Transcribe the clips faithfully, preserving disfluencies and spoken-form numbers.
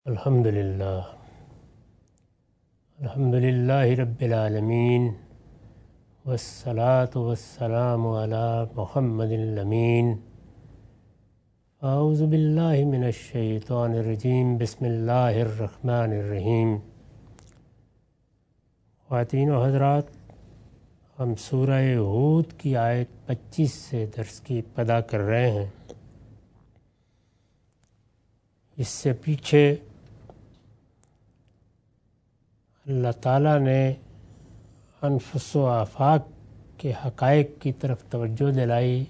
الحمد للہ الحمد للہ رب العالمین والصلاة والسلام علی محمد الامین. اعوذ باللہ من الشیطان الرجیم. بسم اللہ الرحمن الرحیم. خواتین و حضرات، ہم سورہ ہود کی آیت پچیس سے درس کی ابتدا کر رہے ہیں. اس سے پیچھے اللہ تعالیٰ نے انفس و آفاق کے حقائق کی طرف توجہ دلائی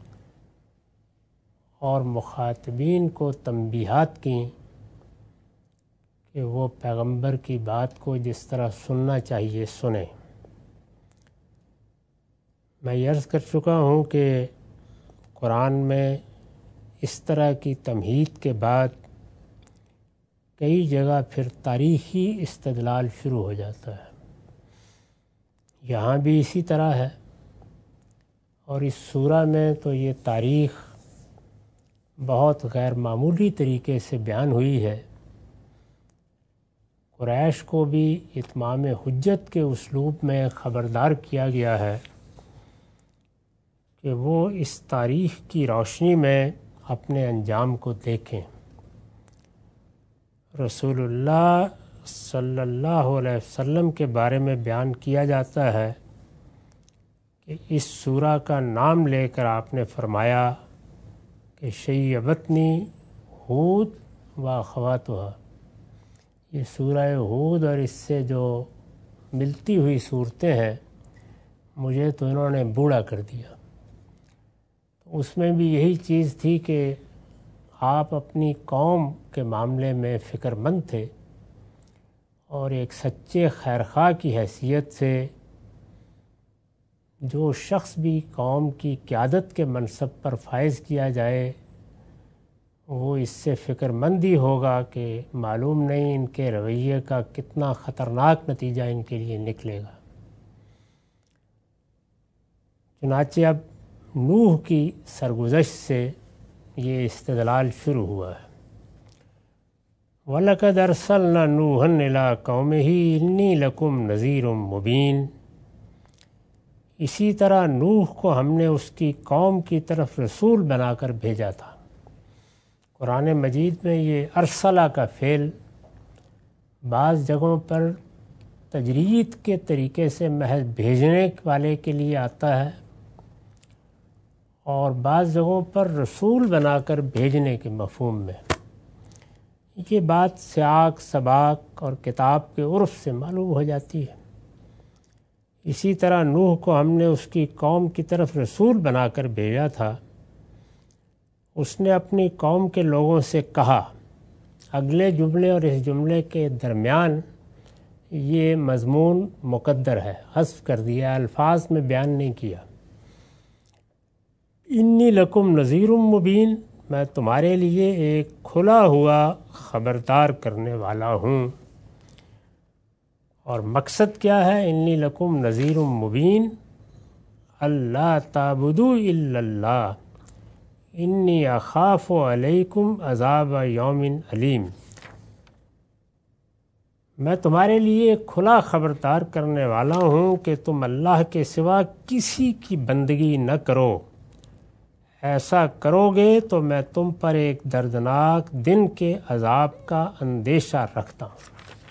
اور مخاطبین کو تنبیہات کیں کہ وہ پیغمبر کی بات کو جس طرح سننا چاہیے سنیں. میں یہ عرض کر چکا ہوں کہ قرآن میں اس طرح کی تمہید کے بعد کئی جگہ پھر تاریخی استدلال شروع ہو جاتا ہے. یہاں بھی اسی طرح ہے، اور اس سورہ میں تو یہ تاریخ بہت غیر معمولی طریقے سے بیان ہوئی ہے. قریش کو بھی اتمام حجت کے اسلوب میں خبردار کیا گیا ہے کہ وہ اس تاریخ کی روشنی میں اپنے انجام کو دیکھیں. رسول اللہ صلی اللہ علیہ وسلم کے بارے میں بیان کیا جاتا ہے کہ اس سورہ کا نام لے کر آپ نے فرمایا کہ شیبتنی ہود و اخواتھا. یہ سورہ ہود اور اس سے جو ملتی ہوئی صورتیں ہیں مجھے تو انہوں نے بوڑھا کر دیا. اس میں بھی یہی چیز تھی کہ آپ اپنی قوم کے معاملے میں فکر مند تھے، اور ایک سچے خیرخواہ کی حیثیت سے جو شخص بھی قوم کی قیادت کے منصب پر فائز کیا جائے وہ اس سے فکر مند ہی ہوگا کہ معلوم نہیں ان کے رویے کا کتنا خطرناک نتیجہ ان کے لیے نکلے گا. چنانچہ اب نوح کی سرگزشت سے یہ استدلال شروع ہوا ہے. وَلَقَدْ أَرْسَلْنَا نُوحًا إِلَىٰ قَوْمِهِ إِنِّي لَكُمْ نَذِيرٌ مُّبِينٌ. اسی طرح نوح کو ہم نے اس کی قوم کی طرف رسول بنا کر بھیجا تھا. قرآن مجید میں یہ ارسلہ کا فعل بعض جگہوں پر تجرید کے طریقے سے محض بھیجنے والے کے لیے آتا ہے، اور بعض جگہوں پر رسول بنا کر بھیجنے کے مفہوم میں. یہ بات سیاق سباق اور کتاب کے عرف سے معلوم ہو جاتی ہے. اسی طرح نوح کو ہم نے اس کی قوم کی طرف رسول بنا کر بھیجا تھا. اس نے اپنی قوم کے لوگوں سے کہا. اگلے جملے اور اس جملے کے درمیان یہ مضمون مقدر ہے، حذف کر دیا، الفاظ میں بیان نہیں کیا. انی لکم نذیر مبین، میں تمہارے لیے ایک کھلا ہوا خبردار کرنے والا ہوں. اور مقصد کیا ہے؟ انی لکم نذیر مبین اللہ تعبدوا الا اللہ انی اخاف علیکم عذاب یوم علیم. میں تمہارے لیے ایک کھلا خبردار کرنے والا ہوں کہ تم اللہ کے سوا کسی کی بندگی نہ کرو. ایسا کرو گے تو میں تم پر ایک دردناک دن کے عذاب کا اندیشہ رکھتا ہوں.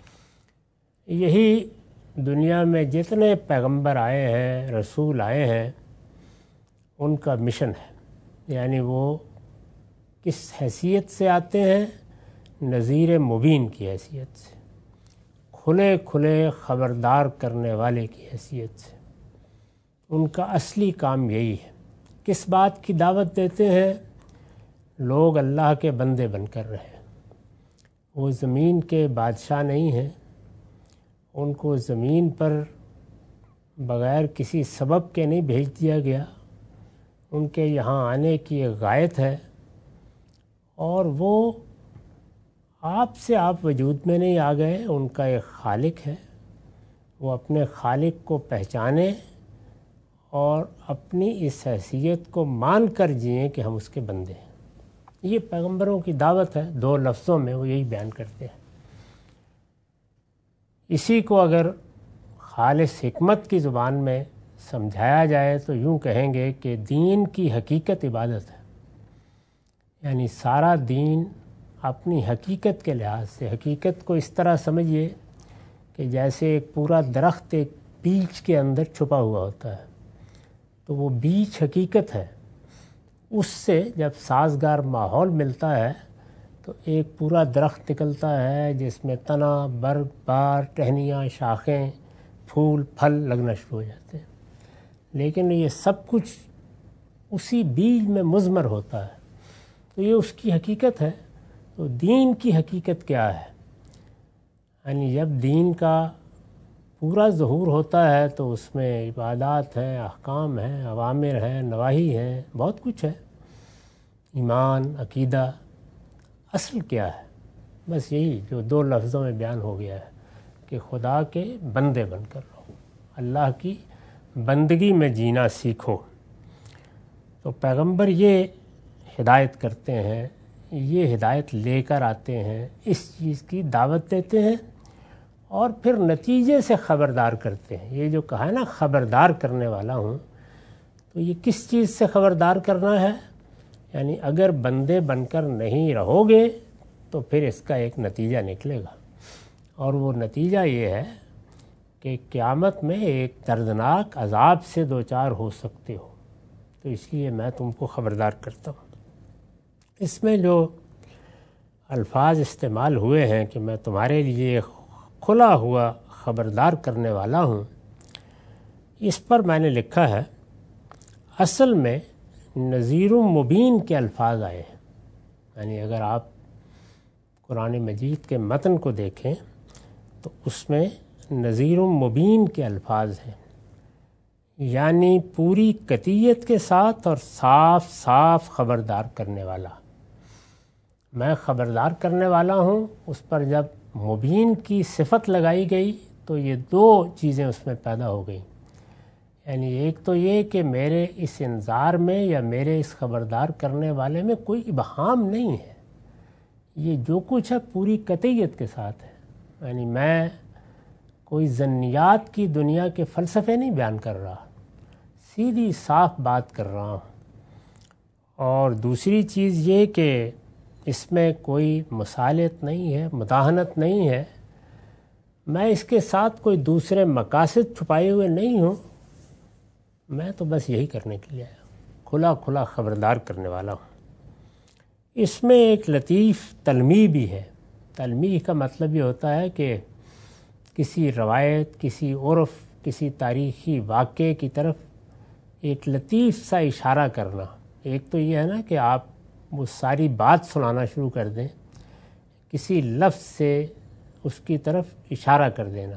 یہی دنیا میں جتنے پیغمبر آئے ہیں، رسول آئے ہیں، ان کا مشن ہے. یعنی وہ کس حیثیت سے آتے ہیں؟ نذیر مبین کی حیثیت سے، کھلے کھلے خبردار کرنے والے کی حیثیت سے. ان کا اصلی کام یہی ہے. کس بات کی دعوت دیتے ہیں؟ لوگ اللہ کے بندے بن کر رہے. وہ زمین کے بادشاہ نہیں ہیں. ان کو زمین پر بغیر کسی سبب کے نہیں بھیج دیا گیا. ان کے یہاں آنے کی ایک غایت ہے، اور وہ آپ سے آپ وجود میں نہیں آ گئے. ان کا ایک خالق ہے. وہ اپنے خالق کو پہچانیں اور اپنی اس حیثیت کو مان کر جئیں کہ ہم اس کے بندے ہیں. یہ پیغمبروں کی دعوت ہے، دو لفظوں میں وہ یہی بیان کرتے ہیں۔ اسی کو اگر خالص حکمت کی زبان میں سمجھایا جائے تو یوں کہیں گے کہ دین کی حقیقت عبادت ہے، یعنی سارا دین اپنی حقیقت کے لحاظ سے، حقیقت کو اس طرح سمجھیے کہ جیسے ایک پورا درخت ایک بیج کے اندر چھپا ہوا ہوتا ہے، تو وہ بیج حقیقت ہے، اس سے جب سازگار ماحول ملتا ہے تو ایک پورا درخت نکلتا ہے جس میں تنا، برگ، بار، ٹہنیاں، شاخیں، پھول، پھل لگنا شروع ہو جاتے ہیں۔ لیکن یہ سب کچھ اسی بیج میں مضمر ہوتا ہے، تو یہ اس کی حقیقت ہے۔ تو دین کی حقیقت کیا ہے؟ یعنی جب دین کا پورا ظہور ہوتا ہے تو اس میں عبادات ہیں، احکام ہیں، اوامر ہیں، نواہی ہیں، بہت کچھ ہے، ایمان، عقیدہ۔ اصل کیا ہے؟ بس یہی جو دو لفظوں میں بیان ہو گیا ہے کہ خدا کے بندے بن کر رہو، اللہ کی بندگی میں جینا سیکھو۔ تو پیغمبر یہ ہدایت کرتے ہیں، یہ ہدایت لے کر آتے ہیں، اس چیز کی دعوت دیتے ہیں اور پھر نتیجے سے خبردار کرتے ہیں۔ یہ جو کہا ہے نا خبردار کرنے والا ہوں، تو یہ کس چیز سے خبردار کرنا ہے؟ یعنی اگر بندے بن کر نہیں رہو گے تو پھر اس کا ایک نتیجہ نکلے گا، اور وہ نتیجہ یہ ہے کہ قیامت میں ایک دردناک عذاب سے دوچار ہو سکتے ہو، تو اس لیے میں تم کو خبردار کرتا ہوں۔ اس میں جو الفاظ استعمال ہوئے ہیں کہ میں تمہارے لیے کھلا ہوا خبردار کرنے والا ہوں، اس پر میں نے لکھا ہے اصل میں نذیر مبین کے الفاظ آئے ہیں۔ یعنی اگر آپ قرآن مجید کے متن کو دیکھیں تو اس میں نذیر مبین کے الفاظ ہیں، یعنی پوری قطعیت کے ساتھ اور صاف صاف خبردار کرنے والا۔ میں خبردار کرنے والا ہوں، اس پر جب مبین کی صفت لگائی گئی تو یہ دو چیزیں اس میں پیدا ہو گئیں۔ یعنی ایک تو یہ کہ میرے اس انذار میں یا میرے اس خبردار کرنے والے میں کوئی ابہام نہیں ہے، یہ جو کچھ ہے پوری قطعیت کے ساتھ ہے۔ یعنی میں کوئی ظنیات کی دنیا کے فلسفے نہیں بیان کر رہا، سیدھی صاف بات کر رہا ہوں۔ اور دوسری چیز یہ کہ اس میں کوئی مصالحت نہیں ہے، مداہنت نہیں ہے، میں اس کے ساتھ کوئی دوسرے مقاصد چھپائے ہوئے نہیں ہوں، میں تو بس یہی کرنے کے لیے آیا ہوں، کھلا کھلا خبردار کرنے والا ہوں۔ اس میں ایک لطیف تلمیح بھی ہے۔ تلمیح کا مطلب یہ ہوتا ہے کہ کسی روایت، کسی عرف، کسی تاریخی واقعے کی طرف ایک لطیف سا اشارہ کرنا۔ ایک تو یہ ہے نا کہ آپ وہ ساری بات سنانا شروع کر دیں، کسی لفظ سے اس کی طرف اشارہ کر دینا۔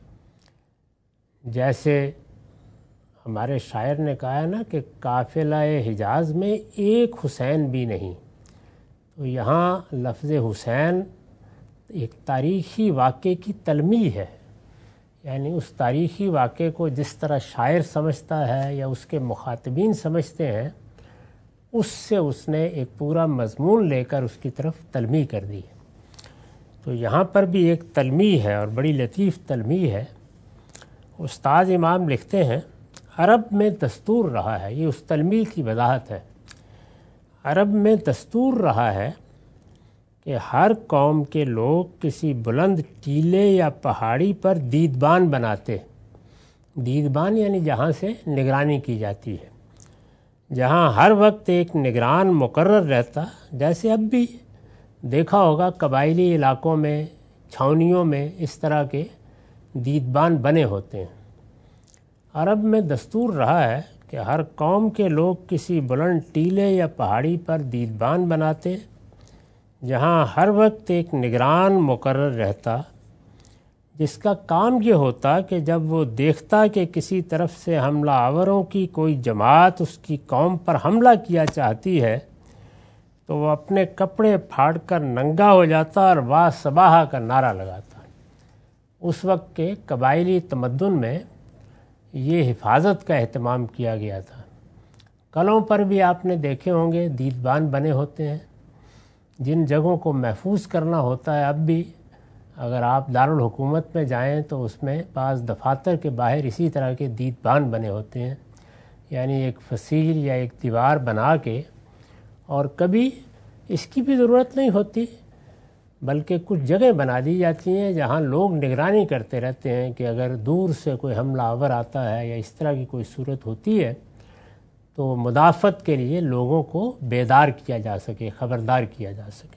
جیسے ہمارے شاعر نے کہا ہے نا کہ قافلہ حجاز میں ایک حسین بھی نہیں، تو یہاں لفظ حسین ایک تاریخی واقعے کی تلمیح ہے، یعنی اس تاریخی واقعے کو جس طرح شاعر سمجھتا ہے یا اس کے مخاطبین سمجھتے ہیں، اس سے اس نے ایک پورا مضمون لے کر اس کی طرف تلمیح کر دی۔ تو یہاں پر بھی ایک تلمیح ہے اور بڑی لطیف تلمیح ہے۔ استاد امام لکھتے ہیں عرب میں دستور رہا ہے، یہ اس تلمیح کی وضاحت ہے، عرب میں دستور رہا ہے کہ ہر قوم کے لوگ کسی بلند ٹیلے یا پہاڑی پر دیدبان بناتے۔ دیدبان یعنی جہاں سے نگرانی کی جاتی ہے، جہاں ہر وقت ایک نگران مقرر رہتا، جیسے اب بھی دیکھا ہوگا قبائلی علاقوں میں، چھاونیوں میں اس طرح کے دیدبان بنے ہوتے ہیں۔ عرب میں دستور رہا ہے کہ ہر قوم کے لوگ کسی بلند ٹیلے یا پہاڑی پر دیدبان بناتے، جہاں ہر وقت ایک نگران مقرر رہتا، جس کا کام یہ ہوتا کہ جب وہ دیکھتا کہ کسی طرف سے حملہ آوروں کی کوئی جماعت اس کی قوم پر حملہ کیا چاہتی ہے تو وہ اپنے کپڑے پھاڑ کر ننگا ہو جاتا اور واہ صباح کا نعرہ لگاتا۔ اس وقت کے قبائلی تمدن میں یہ حفاظت کا اہتمام کیا گیا تھا۔ قلعوں پر بھی آپ نے دیکھے ہوں گے دیدبان بنے ہوتے ہیں، جن جگہوں کو محفوظ کرنا ہوتا ہے، اب بھی اگر آپ دارالحکومت میں جائیں تو اس میں بعض دفاتر کے باہر اسی طرح کے دیدبان بنے ہوتے ہیں، یعنی ایک فصیل یا ایک دیوار بنا کے، اور کبھی اس کی بھی ضرورت نہیں ہوتی بلکہ کچھ جگہ بنا دی جاتی ہیں جہاں لوگ نگرانی کرتے رہتے ہیں کہ اگر دور سے کوئی حملہ آور آتا ہے یا اس طرح کی کوئی صورت ہوتی ہے تو مدافعت کے لیے لوگوں کو بیدار کیا جا سکے، خبردار کیا جا سکے۔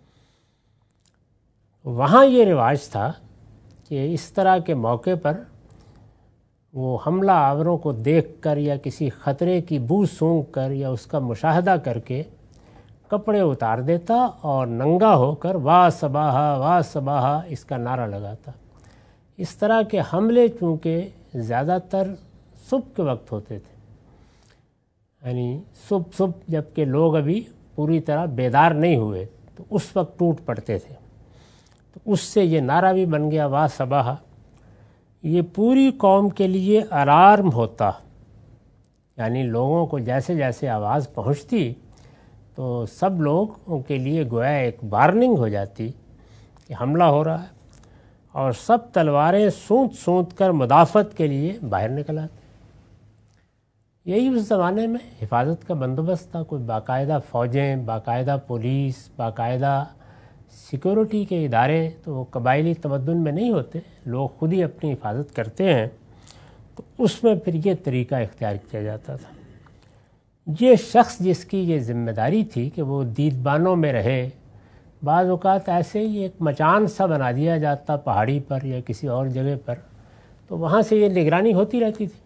وہاں یہ رواج تھا کہ اس طرح کے موقع پر وہ حملہ آوروں کو دیکھ کر یا کسی خطرے کی بو سونگھ کر یا اس کا مشاہدہ کر کے کپڑے اتار دیتا اور ننگا ہو کر واہ صباحا واہ صباحا اس کا نعرہ لگاتا۔ اس طرح کے حملے چونکہ زیادہ تر صبح کے وقت ہوتے تھے، یعنی صبح صبح جب کہ لوگ ابھی پوری طرح بیدار نہیں ہوئے تو اس وقت ٹوٹ پڑتے تھے، تو اس سے یہ نعرہ بھی بن گیا واہ صباحا۔ یہ پوری قوم کے لیے الارم ہوتا، یعنی لوگوں کو جیسے جیسے آواز پہنچتی تو سب لوگوں کے لیے گویا ایک وارننگ ہو جاتی کہ حملہ ہو رہا ہے، اور سب تلواریں سونت سونت کر مدافعت کے لیے باہر نکل آتے۔ یہی اس زمانے میں حفاظت کا بندوبست تھا، کوئی باقاعدہ فوجیں، باقاعدہ پولیس، باقاعدہ سیکورٹی کے ادارے تو وہ قبائلی تمدن میں نہیں ہوتے، لوگ خود ہی اپنی حفاظت کرتے ہیں، تو اس میں پھر یہ طریقہ اختیار کیا جاتا تھا۔ یہ شخص جس کی یہ ذمہ داری تھی کہ وہ دیدبانوں میں رہے، بعض اوقات ایسے ہی ایک مچان سا بنا دیا جاتا پہاڑی پر یا کسی اور جگہ پر، تو وہاں سے یہ نگرانی ہوتی رہتی تھی۔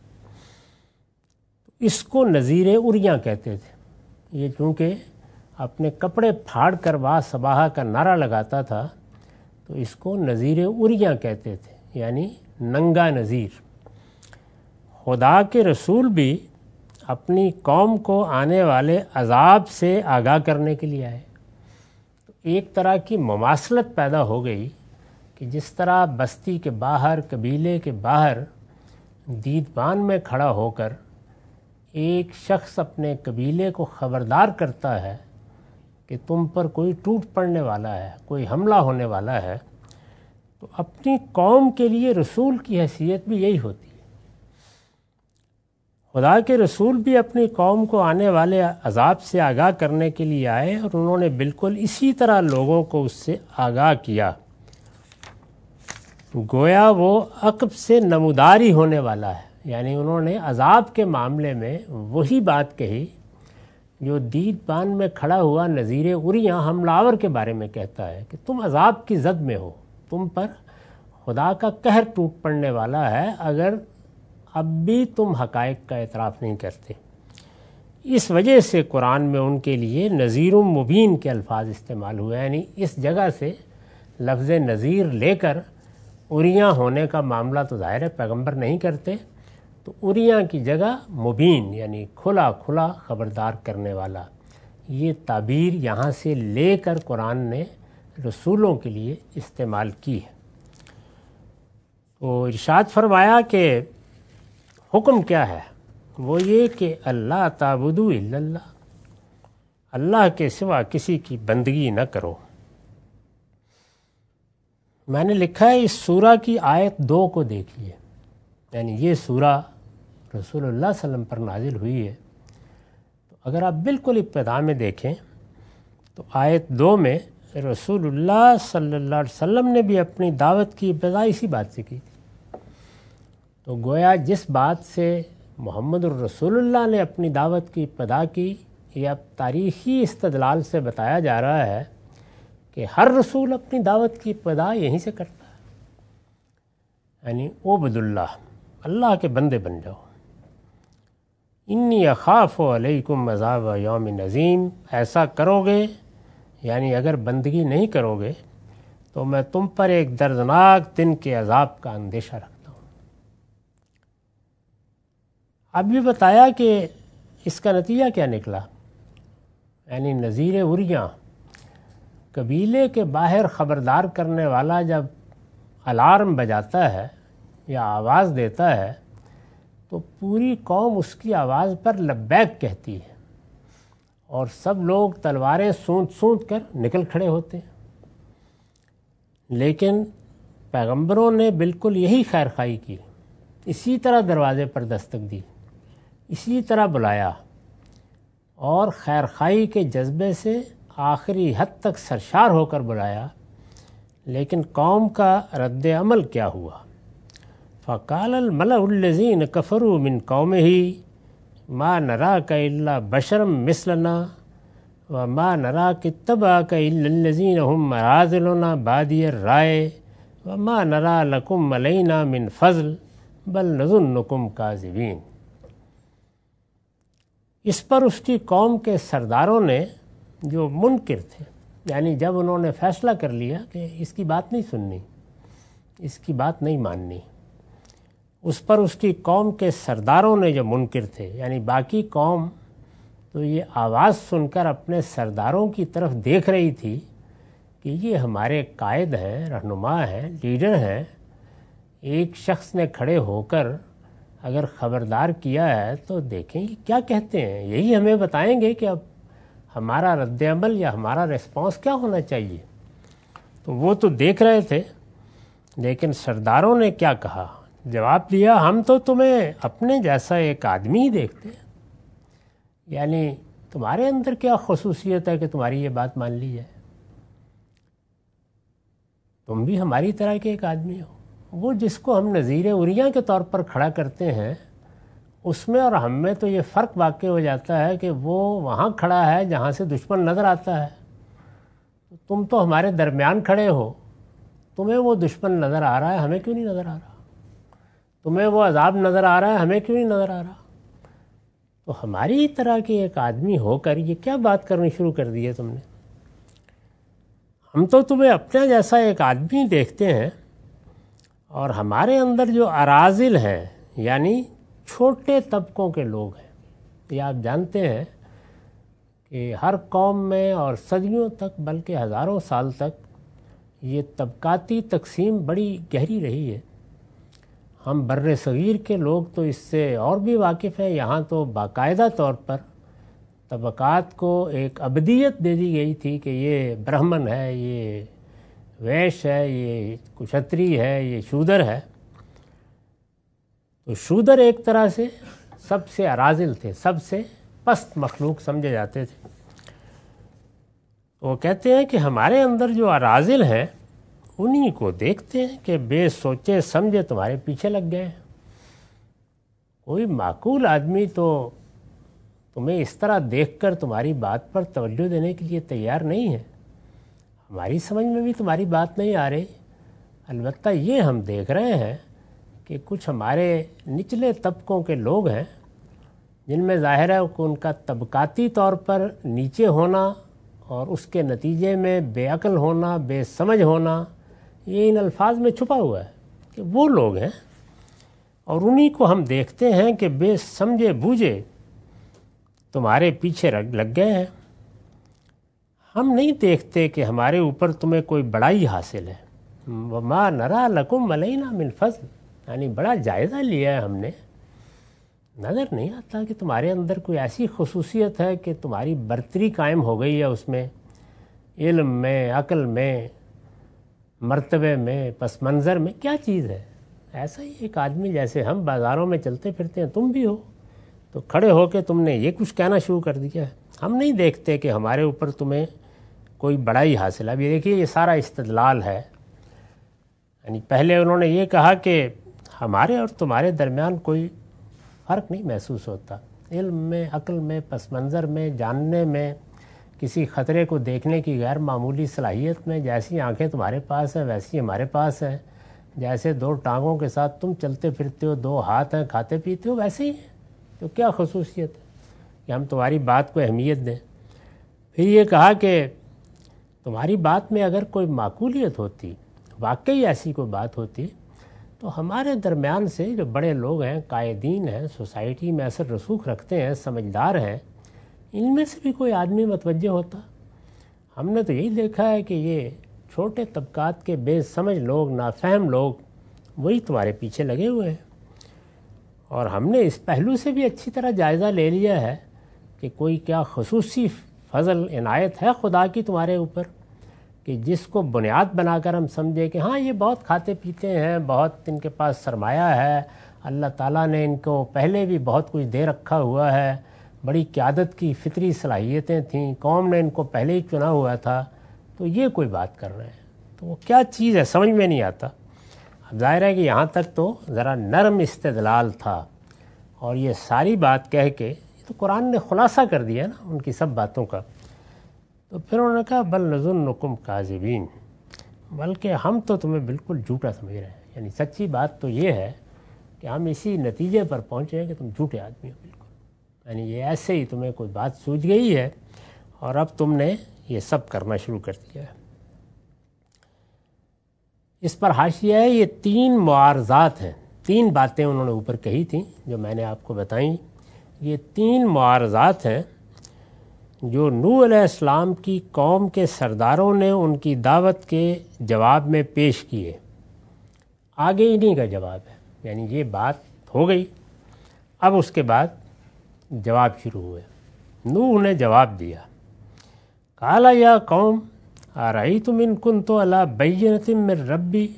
اس کو نذیر اریاں کہتے تھے۔ یہ چونکہ اپنے کپڑے پھاڑ کر واہ صباحا کا نعرہ لگاتا تھا تو اس کو نذیر اریاں کہتے تھے، یعنی ننگا نذیر۔ خدا کے رسول بھی اپنی قوم کو آنے والے عذاب سے آگاہ کرنے کے لیے آئے۔ تو ایک طرح کی مماثلت پیدا ہو گئی کہ جس طرح بستی کے باہر، قبیلے کے باہر دیدبان میں کھڑا ہو کر ایک شخص اپنے قبیلے کو خبردار کرتا ہے کہ تم پر کوئی ٹوٹ پڑنے والا ہے، کوئی حملہ ہونے والا ہے، تو اپنی قوم کے لیے رسول کی حیثیت بھی یہی ہوتی ہے۔ خدا کے رسول بھی اپنی قوم کو آنے والے عذاب سے آگاہ کرنے کے لیے آئے، اور انہوں نے بالکل اسی طرح لوگوں کو اس سے آگاہ کیا، گویا وہ عقب سے نموداری ہونے والا ہے۔ یعنی انہوں نے عذاب کے معاملے میں وہی بات کہی جو دیدبان میں کھڑا ہوا نذیر اریاں حملہ آور کے بارے میں کہتا ہے کہ تم عذاب کی زد میں ہو، تم پر خدا کا قہر ٹوٹ پڑنے والا ہے اگر اب بھی تم حقائق کا اعتراف نہیں کرتے۔ اس وجہ سے قرآن میں ان کے لیے نذیر مبین کے الفاظ استعمال ہوئے، یعنی اس جگہ سے لفظ نذیر لے کر اریاں ہونے کا معاملہ تو ظاہر ہے پیغمبر نہیں کرتے، تو اریاں کی جگہ مبین یعنی کھلا کھلا خبردار کرنے والا، یہ تعبیر یہاں سے لے کر قرآن نے رسولوں کے لیے استعمال کی ہے۔ تو ارشاد فرمایا کہ حکم کیا ہے؟ وہ یہ کہ اللہ تعبدوا الا اللہ، اللہ کے سوا کسی کی بندگی نہ کرو۔ میں نے لکھا ہے اس سورہ کی آیت دو کو دیکھیے، یعنی یہ سورہ رسول اللہ صلی اللہ علیہ وسلم پر نازل ہوئی ہے، تو اگر آپ بالکل ابتدا میں دیکھیں تو آیت دو میں رسول اللہ صلی اللہ علیہ وسلم نے بھی اپنی دعوت کی ابتدا اسی بات سے کی تھی۔ تو گویا جس بات سے محمد الرسول اللہ نے اپنی دعوت کی ابتدا کی، یہ اب تاریخی استدلال سے بتایا جا رہا ہے کہ ہر رسول اپنی دعوت کی ابتدا یہیں سے کرتا ہے، یعنی عبد اللہ، اللہ کے بندے بن جاؤ۔ انی اخاف علیکم عذاب یوم عظیم، ایسا کرو گے یعنی اگر بندگی نہیں کرو گے تو میں تم پر ایک دردناک دن کے عذاب کا اندیشہ رکھتا ہوں۔ اب بھی بتایا کہ اس کا نتیجہ کیا نکلا، یعنی نذیر اریاں، قبیلے کے باہر خبردار کرنے والا جب الارم بجاتا ہے یا آواز دیتا ہے تو پوری قوم اس کی آواز پر لبیک کہتی ہے، اور سب لوگ تلواریں سونت سونت کر نکل کھڑے ہوتے ہیں، لیکن پیغمبروں نے بالکل یہی خیر خواہی کی، اسی طرح دروازے پر دستک دی، اسی طرح بلایا اور خیر خواہی کے جذبے سے آخری حد تک سرشار ہو کر بلایا۔ لیکن قوم کا رد عمل کیا ہوا؟ فقال الملأ الذین کفروا من قومہ ما نراک الا بشرا مثلنا وما نراک اتبعک الا الذین هم اراذلنا بادی الرائے وما نرا لکم علینا من فضل بل نظنکم کاذبین۔ اس پر اس کی قوم کے سرداروں نے جو منکر تھے، یعنی جب انہوں نے فیصلہ کر لیا کہ اس کی بات نہیں سننی، اس کی بات نہیں ماننی، اس پر اس کی قوم کے سرداروں نے جو منکر تھے، یعنی باقی قوم تو یہ آواز سن کر اپنے سرداروں کی طرف دیکھ رہی تھی کہ یہ ہمارے قائد ہیں، رہنما ہیں، لیڈر ہیں، ایک شخص نے کھڑے ہو کر اگر خبردار کیا ہے تو دیکھیں گے کیا کہتے ہیں، یہی ہمیں بتائیں گے کہ اب ہمارا رد عمل یا ہمارا ریسپانس کیا ہونا چاہیے۔ تو وہ تو دیکھ رہے تھے، لیکن سرداروں نے کیا کہا؟ جواب دیا، ہم تو تمہیں اپنے جیسا ایک آدمی ہی دیکھتے ہیں، یعنی تمہارے اندر کیا خصوصیت ہے کہ تمہاری یہ بات مان لی جائے؟ تم بھی ہماری طرح کے ایک آدمی ہو۔ وہ جس کو ہم نظیر اریاں کے طور پر کھڑا کرتے ہیں، اس میں اور ہم میں تو یہ فرق واقع ہو جاتا ہے کہ وہ وہاں کھڑا ہے جہاں سے دشمن نظر آتا ہے، تم تو ہمارے درمیان کھڑے ہو، تمہیں وہ دشمن نظر آ رہا ہے، ہمیں کیوں نہیں نظر آ رہا؟ تمہیں وہ عذاب نظر آ رہا ہے، ہمیں کیوں نہیں نظر آ رہا؟ تو ہماری ہی طرح کے ایک آدمی ہو کر یہ کیا بات کرنی شروع کر دی ہے تم نے؟ ہم تو تمہیں اپنے جیسا ایک آدمی دیکھتے ہیں، اور ہمارے اندر جو اراذل ہیں، یعنی چھوٹے طبقوں کے لوگ ہیں، یہ آپ جانتے ہیں کہ ہر قوم میں اور صدیوں تک بلکہ ہزاروں سال تک یہ طبقاتی تقسیم بڑی گہری رہی ہے۔ ہم بر صغیر کے لوگ تو اس سے اور بھی واقف ہیں، یہاں تو باقاعدہ طور پر طبقات کو ایک ابدیت دے دی گئی تھی کہ یہ برہمن ہے، یہ ویش ہے، یہ کشتری ہے، یہ شودر ہے۔ تو شودر ایک طرح سے سب سے اراذل تھے، سب سے پست مخلوق سمجھے جاتے تھے۔ وہ کہتے ہیں کہ ہمارے اندر جو اراذل ہیں انہی کو دیکھتے ہیں کہ بے سوچے سمجھے تمہارے پیچھے لگ گئے۔ کوئی معقول آدمی تو تمہیں اس طرح دیکھ کر تمہاری بات پر توجہ دینے کے لیے تیار نہیں ہے، ہماری سمجھ میں بھی تمہاری بات نہیں آ رہی۔ البتہ یہ ہم دیکھ رہے ہیں کہ کچھ ہمارے نچلے طبقوں کے لوگ ہیں جن میں ظاہر ہے کہ ان کا طبقاتی طور پر نیچے ہونا اور اس کے نتیجے میں بے عقل ہونا، بے سمجھ ہونا، یہ ان الفاظ میں چھپا ہوا ہے کہ وہ لوگ ہیں، اور انہی کو ہم دیکھتے ہیں کہ بے سمجھے بوجھے تمہارے پیچھے لگ گئے ہیں۔ ہم نہیں دیکھتے کہ ہمارے اوپر تمہیں کوئی بڑائی حاصل ہے۔ وما نرا لکم علینا من فضل، یعنی بڑا جائزہ لیا ہے ہم نے، نظر نہیں آتا کہ تمہارے اندر کوئی ایسی خصوصیت ہے کہ تمہاری برتری قائم ہو گئی ہے، اس میں علم میں، عقل میں، مرتبے میں، پس منظر میں، کیا چیز ہے؟ ایسا ہی ایک آدمی جیسے ہم بازاروں میں چلتے پھرتے ہیں، تم بھی ہو، تو کھڑے ہو کے تم نے یہ کچھ کہنا شروع کر دیا ہے۔ ہم نہیں دیکھتے کہ ہمارے اوپر تمہیں کوئی بڑائی حاصل ہے۔ اب یہ دیکھیے، یہ سارا استدلال ہے، یعنی پہلے انہوں نے یہ کہا کہ ہمارے اور تمہارے درمیان کوئی فرق نہیں محسوس ہوتا، علم میں، عقل میں، پس منظر میں، جاننے میں، کسی خطرے کو دیکھنے کی غیر معمولی صلاحیت میں، جیسی آنکھیں تمہارے پاس ہیں ویسی ہمارے پاس ہیں، جیسے دو ٹانگوں کے ساتھ تم چلتے پھرتے ہو، دو ہاتھ ہیں، کھاتے پیتے ہو، ویسے ہی ہیں۔ تو کیا خصوصیت ہے کہ ہم تمہاری بات کو اہمیت دیں؟ پھر یہ کہا کہ تمہاری بات میں اگر کوئی معقولیت ہوتی، واقعی ایسی کوئی بات ہوتی، تو ہمارے درمیان سے جو بڑے لوگ ہیں، قائدین ہیں، سوسائٹی میں اثر رسوخ رکھتے ہیں، سمجھدار ہیں، ان میں سے بھی کوئی آدمی متوجہ ہوتا۔ ہم نے تو یہی دیکھا ہے کہ یہ چھوٹے طبقات کے بے سمجھ لوگ، نافہم لوگ، وہی تمہارے پیچھے لگے ہوئے ہیں۔ اور ہم نے اس پہلو سے بھی اچھی طرح جائزہ لے لیا ہے کہ کوئی کیا خصوصی فضل عنایت ہے خدا کی تمہارے اوپر کہ جس کو بنیاد بنا کر ہم سمجھے کہ ہاں یہ بہت کھاتے پیتے ہیں، بہت ان کے پاس سرمایہ ہے، اللہ تعالیٰ نے ان کو پہلے بھی بہت کچھ دے رکھا ہوا ہے، بڑی قیادت کی فطری صلاحیتیں تھیں، قوم نے ان کو پہلے ہی چنا ہوا تھا، تو یہ کوئی بات کر رہے ہیں تو وہ کیا چیز ہے سمجھ میں نہیں آتا۔ اب ظاہر ہے کہ یہاں تک تو ذرا نرم استدلال تھا، اور یہ ساری بات کہہ کے تو قرآن نے خلاصہ کر دیا نا ان کی سب باتوں کا، تو پھر انہوں نے کہا بل نظنکم کاذبین، بلکہ ہم تو تمہیں بالکل جھوٹا سمجھ رہے ہیں، یعنی سچی بات تو یہ ہے کہ ہم اسی نتیجے پر پہنچے ہیں کہ تم جھوٹے آدمی ہو بالکل، یعنی یہ ایسے ہی تمہیں کوئی بات سوچ گئی ہے اور اب تم نے یہ سب کرنا شروع کر دیا ہے۔ اس پر حاشیہ ہے، یہ تین معارضات ہیں، تین باتیں انہوں نے اوپر کہی تھیں جو میں نے آپ کو بتائیں، یہ تین معارضات ہیں جو نوح علیہ السلام کی قوم کے سرداروں نے ان کی دعوت کے جواب میں پیش کیے۔ آگے انہی کا جواب ہے، یعنی یہ بات ہو گئی، اب اس کے بعد جواب شروع ہوئے۔ نوح نے جواب دیا، قال یا قوم ارأیتم ان کنت علی بینۃ من ربی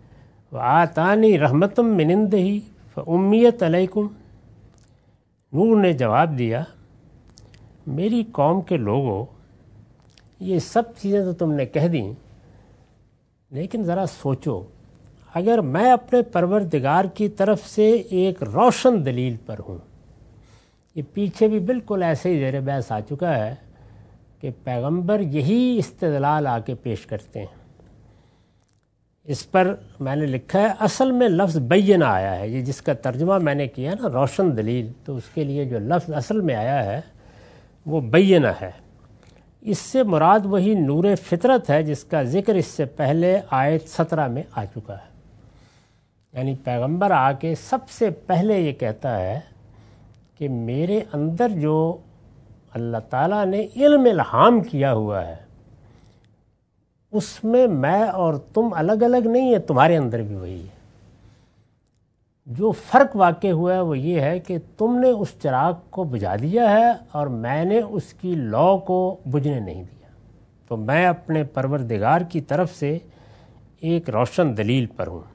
وآتانی رحمۃ من عندہ فامیت علیکم۔ نوح نے جواب دیا، میری قوم کے لوگوں، یہ سب چیزیں تو تم نے کہہ دیں، لیکن ذرا سوچو، اگر میں اپنے پروردگار کی طرف سے ایک روشن دلیل پر ہوں، یہ پیچھے بھی بالکل ایسے ہی زیر بحث آ چکا ہے کہ پیغمبر یہی استدلال آ کے پیش کرتے ہیں۔ اس پر میں نے لکھا ہے اصل میں لفظ بینہ آیا ہے، یہ جس کا ترجمہ میں نے کیا نا روشن دلیل، تو اس کے لیے جو لفظ اصل میں آیا ہے وہ بینہ ہے۔ اس سے مراد وہی نور فطرت ہے جس کا ذکر اس سے پہلے آیت سترہ میں آ چکا ہے، یعنی پیغمبر آ کے سب سے پہلے یہ کہتا ہے کہ میرے اندر جو اللہ تعالیٰ نے علم الہام کیا ہوا ہے اس میں میں اور تم الگ الگ نہیں ہیں، تمہارے اندر بھی وہی ہے۔ جو فرق واقع ہوا ہے وہ یہ ہے کہ تم نے اس چراغ کو بجھا دیا ہے اور میں نے اس کی لو کو بجھنے نہیں دیا، تو میں اپنے پروردگار کی طرف سے ایک روشن دلیل پر ہوں۔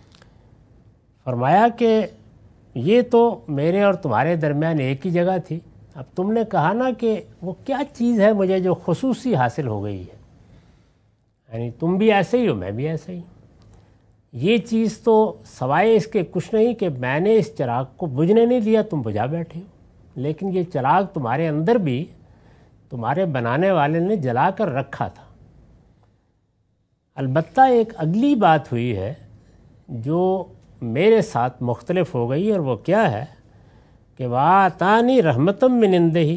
فرمایا کہ یہ تو میرے اور تمہارے درمیان ایک ہی جگہ تھی، اب تم نے کہا نا کہ وہ کیا چیز ہے مجھے جو خصوصی حاصل ہو گئی ہے، یعنی تم بھی ایسے ہی ہو میں بھی ایسے ہی، یہ چیز تو سوائے اس کے کچھ نہیں کہ میں نے اس چراغ کو بجھنے نہیں دیا، تم بجھا بیٹھے ہو، لیکن یہ چراغ تمہارے اندر بھی تمہارے بنانے والے نے جلا کر رکھا تھا۔ البتہ ایک اگلی بات ہوئی ہے جو میرے ساتھ مختلف ہو گئی، اور وہ کیا ہے کہ وَآتَانِی رَحْمَةً مِّنْ عِندِهِ،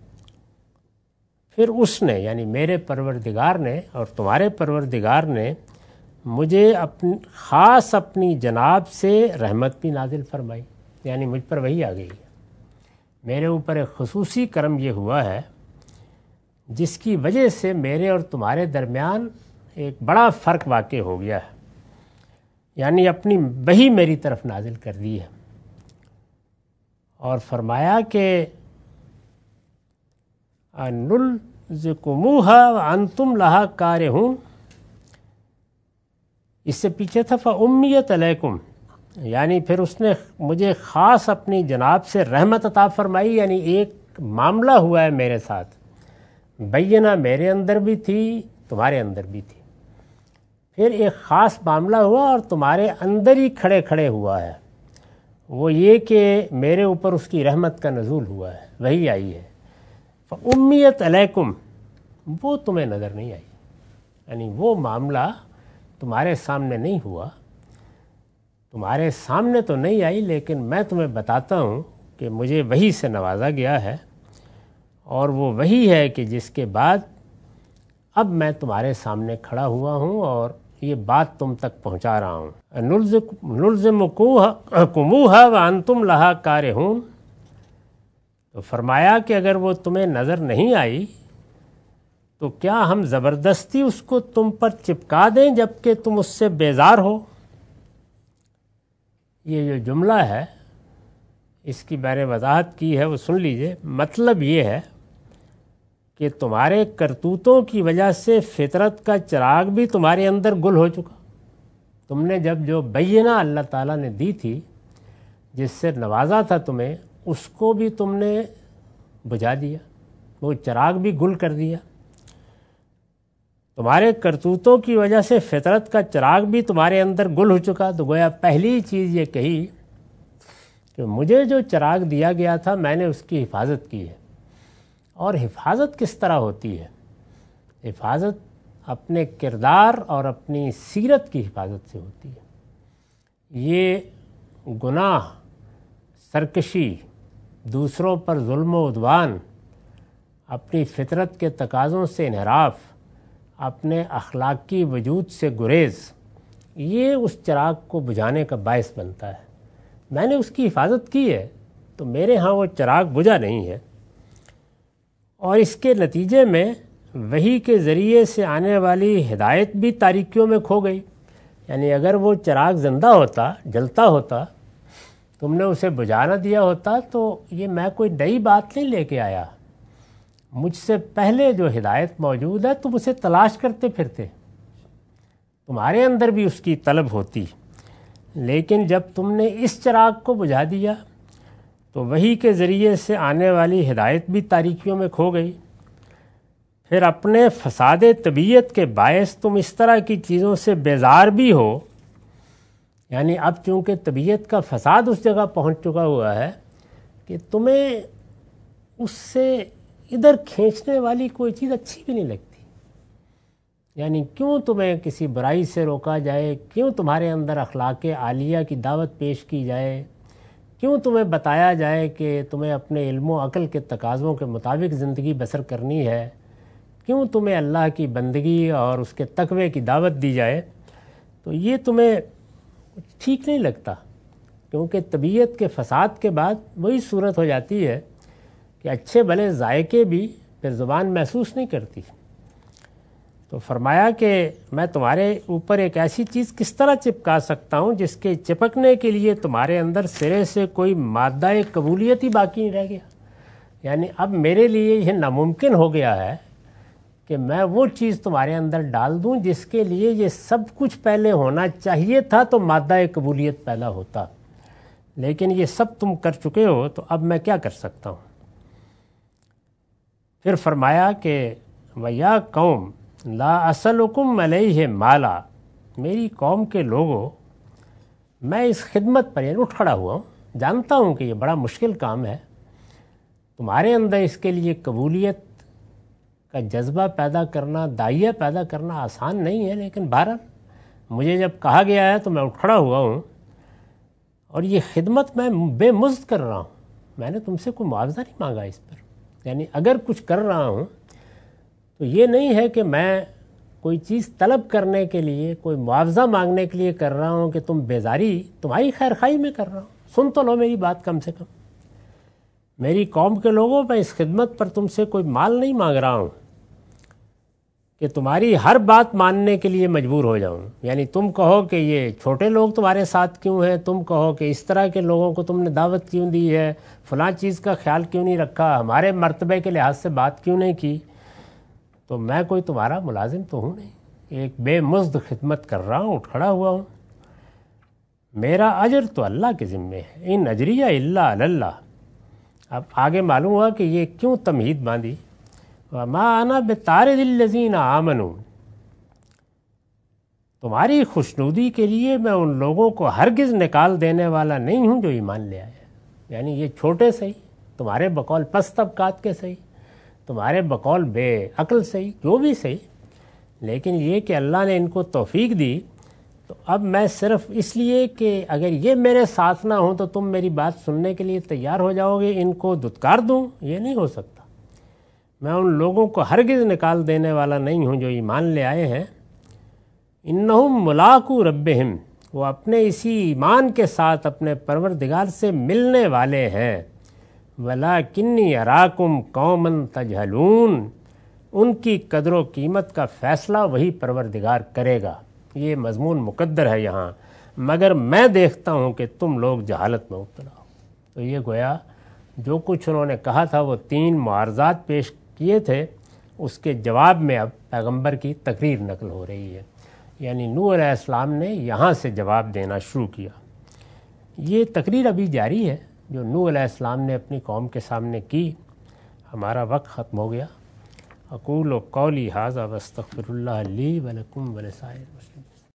پھر اس نے یعنی میرے پروردگار نے اور تمہارے پروردگار نے مجھے اپنی خاص اپنی جناب سے رحمت بھی نازل فرمائی، یعنی مجھ پر وہی آ گئی ہے۔ میرے اوپر ایک خصوصی کرم یہ ہوا ہے جس کی وجہ سے میرے اور تمہارے درمیان ایک بڑا فرق واقع ہو گیا ہے، یعنی اپنی وحی میری طرف نازل کر دی ہے، اور فرمایا کہ نُلْزِقُمُوهَا وَأَنْتُمْ لَهَا كَارِهُونَ، اس سے پیچھے تھا فَأُمِّيَتْ عَلَيْكُمْ، یعنی پھر اس نے مجھے خاص اپنی جناب سے رحمت عطا فرمائی، یعنی ایک معاملہ ہوا ہے میرے ساتھ، بینہ میرے اندر بھی تھی تمہارے اندر بھی تھی، پھر ایک خاص معاملہ ہوا اور تمہارے اندر ہی کھڑے کھڑے ہوا ہے، وہ یہ کہ میرے اوپر اس کی رحمت کا نزول ہوا ہے، وہی آئی ہے۔ فَأُمِّيَتْ عَلَيْكُمْ، وہ تمہیں نظر نہیں آئی، یعنی وہ معاملہ تمہارے سامنے نہیں ہوا، تمہارے سامنے تو نہیں آئی، لیکن میں تمہیں بتاتا ہوں کہ مجھے وحی سے نوازا گیا ہے، اور وہ وحی ہے کہ جس کے بعد اب میں تمہارے سامنے کھڑا ہوا ہوں اور یہ بات تم تک پہنچا رہا ہوں۔ نُلْزِمُكُمُوهَا وَأَنْتُمْ لَهَا كَارِهُونَ، تو فرمایا کہ اگر وہ تمہیں نظر نہیں آئی تو کیا ہم زبردستی اس کو تم پر چپکا دیں جبکہ تم اس سے بیزار ہو۔ یہ جو جملہ ہے اس کی میں نے وضاحت کی ہے وہ سن لیجئے. مطلب یہ ہے کہ تمہارے کرتوتوں کی وجہ سے فطرت کا چراغ بھی تمہارے اندر گل ہو چکا. تم نے جب جو بینہ اللہ تعالیٰ نے دی تھی، جس سے نوازا تھا تمہیں، اس کو بھی تم نے بجھا دیا، وہ چراغ بھی گل کر دیا. تمہارے کرتوتوں کی وجہ سے فطرت کا چراغ بھی تمہارے اندر گل ہو چکا. تو گویا پہلی چیز یہ کہی کہ مجھے جو چراغ دیا گیا تھا میں نے اس کی حفاظت کی ہے. اور حفاظت کس طرح ہوتی ہے؟ حفاظت اپنے کردار اور اپنی سیرت کی حفاظت سے ہوتی ہے. یہ گناہ، سرکشی، دوسروں پر ظلم و عدوان، اپنی فطرت کے تقاضوں سے انحراف، اپنے اخلاقی وجود سے گریز، یہ اس چراغ کو بجھانے کا باعث بنتا ہے. میں نے اس کی حفاظت کی ہے تو میرے ہاں وہ چراغ بجھا نہیں ہے. اور اس کے نتیجے میں وحی کے ذریعے سے آنے والی ہدایت بھی تاریکیوں میں کھو گئی. یعنی اگر وہ چراغ زندہ ہوتا، جلتا ہوتا، تم نے اسے بجھا نہ دیا ہوتا تو یہ میں کوئی نئی بات نہیں لے کے آیا. مجھ سے پہلے جو ہدایت موجود ہے تم اسے تلاش کرتے پھرتے، تمہارے اندر بھی اس کی طلب ہوتی. لیکن جب تم نے اس چراغ کو بجھا دیا تو وحی کے ذریعے سے آنے والی ہدایت بھی تاریکیوں میں کھو گئی. پھر اپنے فساد طبیعت کے باعث تم اس طرح کی چیزوں سے بیزار بھی ہو. یعنی اب چونکہ طبیعت کا فساد اس جگہ پہنچ چکا ہوا ہے کہ تمہیں اس سے ادھر کھینچنے والی کوئی چیز اچھی بھی نہیں لگتی. یعنی کیوں تمہیں کسی برائی سے روکا جائے، کیوں تمہارے اندر اخلاق عالیہ کی دعوت پیش کی جائے، کیوں تمہیں بتایا جائے کہ تمہیں اپنے علم و عقل کے تقاضوں کے مطابق زندگی بسر کرنی ہے، کیوں تمہیں اللہ کی بندگی اور اس کے تقوی کی دعوت دی جائے. تو یہ تمہیں ٹھیک نہیں لگتا، کیونکہ طبیعت کے فساد کے بعد وہی صورت ہو جاتی ہے کہ اچھے بھلے ذائقے بھی پھر زبان محسوس نہیں کرتی. تو فرمایا کہ میں تمہارے اوپر ایک ایسی چیز کس طرح چپکا سکتا ہوں جس کے چپکنے کے لیے تمہارے اندر سرے سے کوئی مادہ قبولیت ہی باقی نہیں رہ گیا. یعنی اب میرے لیے یہ ناممکن ہو گیا ہے کہ میں وہ چیز تمہارے اندر ڈال دوں جس کے لیے یہ سب کچھ پہلے ہونا چاہیے تھا تو مادہ قبولیت پیدا ہوتا. لیکن یہ سب تم کر چکے ہو تو اب میں کیا کر سکتا ہوں. پھر فرمایا کہ وَيَا قَوْمْ لَا أَسْأَلُكُمْ عَلَيْهِ مَالًا، میری قوم کے لوگوں، میں اس خدمت پر یعنی اٹھ کھڑا ہوا ہوں. جانتا ہوں کہ یہ بڑا مشکل کام ہے، تمہارے اندر اس کے لیے قبولیت کا جذبہ پیدا کرنا، داعیہ پیدا کرنا آسان نہیں ہے. لیکن بہرحال مجھے جب کہا گیا ہے تو میں اٹھ کھڑا ہوا ہوں، اور یہ خدمت میں بے مزد کر رہا ہوں. میں نے تم سے کوئی معاوضہ نہیں مانگا اس پر. یعنی اگر کچھ کر رہا ہوں تو یہ نہیں ہے کہ میں کوئی چیز طلب کرنے کے لیے، کوئی معاوضہ مانگنے کے لیے کر رہا ہوں کہ تم بیزاری، تمہاری خیر خواہی میں کر رہا ہوں. سن تو لو میری بات کم سے کم. میری قوم کے لوگوں میں اس خدمت پر تم سے کوئی مال نہیں مانگ رہا ہوں کہ تمہاری ہر بات ماننے کے لیے مجبور ہو جاؤں. یعنی تم کہو کہ یہ چھوٹے لوگ تمہارے ساتھ کیوں ہیں، تم کہو کہ اس طرح کے لوگوں کو تم نے دعوت کیوں دی ہے، فلاں چیز کا خیال کیوں نہیں رکھا، ہمارے مرتبے کے لحاظ سے بات کیوں نہیں کی. تو میں کوئی تمہارا ملازم تو ہوں نہیں، ایک بے مزد خدمت کر رہا ہوں، اٹھ کھڑا ہوا ہوں. میرا اجر تو اللہ کے ذمے ہے، ان اجریہ الا علی اللہ. اب آگے معلوم ہوا کہ یہ کیوں تمہید باندھی. وما انا بطارد الذین آمنوا، تمہاری خوشنودی کے لیے میں ان لوگوں کو ہرگز نکال دینے والا نہیں ہوں جو ایمان لے آئے. یعنی یہ چھوٹے صحیح، تمہارے بقول پست طبقات کے صحیح، تمہارے بقول بے عقل صحیح، جو بھی صحیح، لیکن یہ کہ اللہ نے ان کو توفیق دی تو اب میں صرف اس لیے کہ اگر یہ میرے ساتھ نہ ہوں تو تم میری بات سننے کے لیے تیار ہو جاؤ گے، ان کو دھتکار دوں، یہ نہیں ہو سکتا. میں ان لوگوں کو ہرگز نکال دینے والا نہیں ہوں جو ایمان لے آئے ہیں. انہم ملاقو ربہم، وہ اپنے اسی ایمان کے ساتھ اپنے پروردگار سے ملنے والے ہیں. وَلَٰكِنِّي أَرَاكُمْ قَوْمًا تَجْهَلُونَ، ان کی قدر و قیمت کا فیصلہ وہی پروردگار کرے گا. یہ مضمون مقدر ہے یہاں، مگر میں دیکھتا ہوں کہ تم لوگ جہالت میں مبتلا ہو. تو یہ گویا جو کچھ انہوں نے کہا تھا وہ تین معارضات پیش کیے تھے، اس کے جواب میں اب پیغمبر کی تقریر نقل ہو رہی ہے، یعنی نوح علیہ السلام نے یہاں سے جواب دینا شروع کیا۔ یہ تقریر ابھی جاری ہے جو نوح علیہ السلام نے اپنی قوم کے سامنے کی۔ ہمارا وقت ختم ہو گیا۔ اقول قولی ھذا واستغفر اللہ لی ولکم ولسائر المسلمین۔